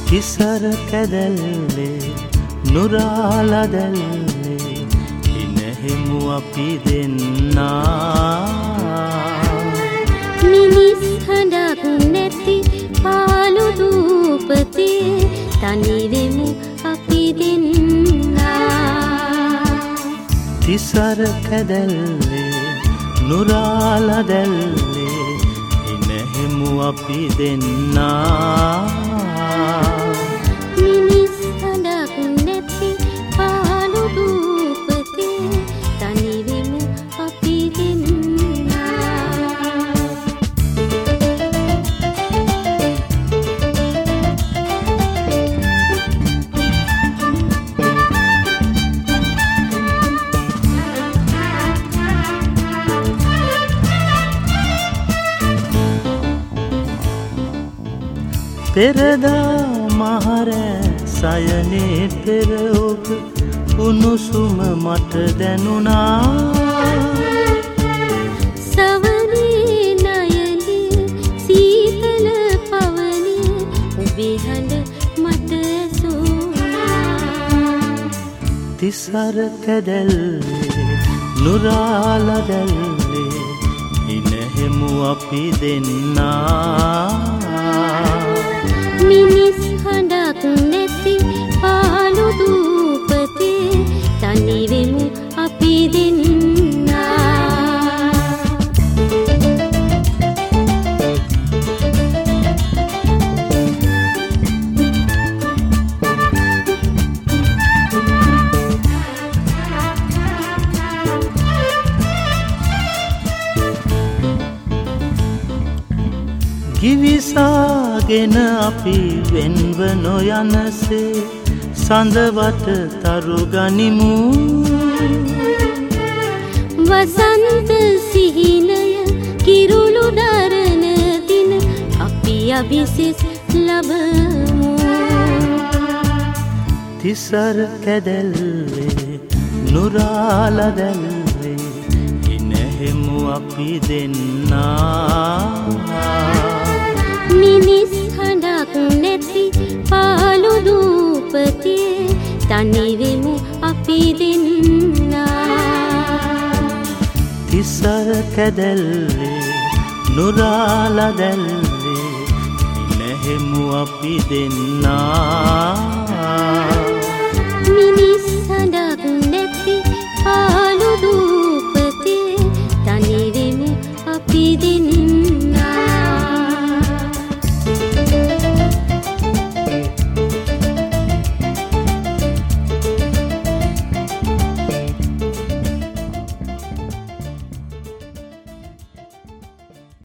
තිසර කැදැල්ලේ නුරාලදැල්ලේ ඉනහෙමු අපි දෙන්නා මිනිස් හඬක් නැති පාළු දූපතේ තනිවෙමු අපි දෙන්නා තිසර කැදැල්ලේ නුරාලදැල්ලේ ඉනහෙමු අපි දෙන්නා මිනිස් හඬක් නැති පාළු දූපතේ තනිවෙමු අපි දෙන්නා පෙරදා මහරෑ සයනේ පෙර ඔබ උණුසුම මට දැනුණා සවනේ නයනේ සීතල පවනේ ඔබේ හඬ මට ඇසුණා තිසර කැදැල්ලේ නුරාලදැල්ලේ ඉනහෙමු අපි දෙන්නා මිනිස් හඬක් නැති පාළු දූපතේ තනිවෙමු අපි දෙන්නා ගිවිසාගෙන අපි වෙන්ව නොයනසේ සඳවට තරු ගනිමු වසන්ත සිහිනය කිරුළු දරන දින අපි අභිසිස් ලබමු තිසර කැදැල්ලේ නුරාලදැල්ලේ ඉනහෙමු අපි දෙන්නා මිනිස් හඬක් නැති පාළු දූපතේ තනිවෙමු අපි දෙන්නා තිසර කැදැල්ලේ නුරාලදැල්ලේ ඉනහෙමු අපි දෙන්නා